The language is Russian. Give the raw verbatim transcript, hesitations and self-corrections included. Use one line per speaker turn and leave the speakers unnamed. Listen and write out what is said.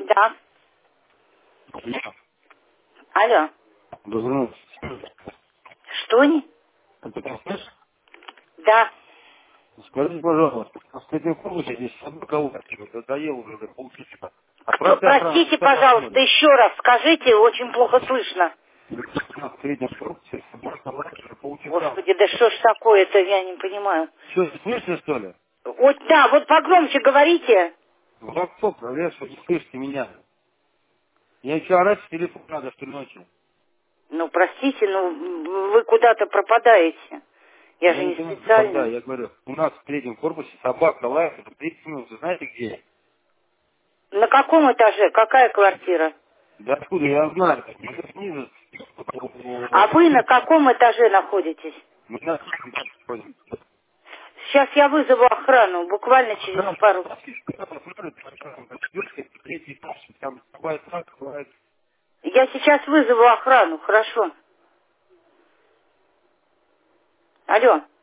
Да. Алло.
Дозвонился.
Что не?
Это ты слышишь?
Да.
Скажите, пожалуйста, в третьем корпусе здесь собака лапки, надоело уже до полчаса.
Кто?
Отправьте охрану,
Простите,
пускай
пожалуйста,
посмотрит.
еще раз скажите, очень плохо слышно.
В третьем корпусе собака лапки уже полчаса.
Господи, да что ж такое-то, я не понимаю.
Что, слышно, что ли?
Вот, да, вот погромче говорите.
Вот кто, проверь, что не слышите меня. Я еще орать в телефон надо, что ночью.
Ну, простите, ну, вы куда-то пропадаете. Я же
Я не
не
понимаю, когда,
специально.
я говорю, у нас в третьем корпусе собака лает, это тридцать минут, вы знаете где?
На каком этаже? Какая квартира?
Да откуда я знаю, это снизу.
А вы на каком этаже находитесь?
Мы на третьем ходим.
Сейчас я вызову охрану, буквально через
Охрана,
пару.
посмотрит, третий этаж, там бывает так, бывает.
Я сейчас вызову охрану, хорошо. Алло.